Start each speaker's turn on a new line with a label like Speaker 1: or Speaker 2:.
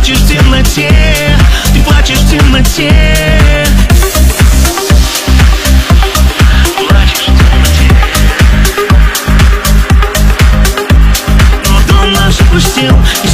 Speaker 1: плачешь в темноте, ты плачешь в темноте. Плачешь в темноте. Но дом наш опустел, и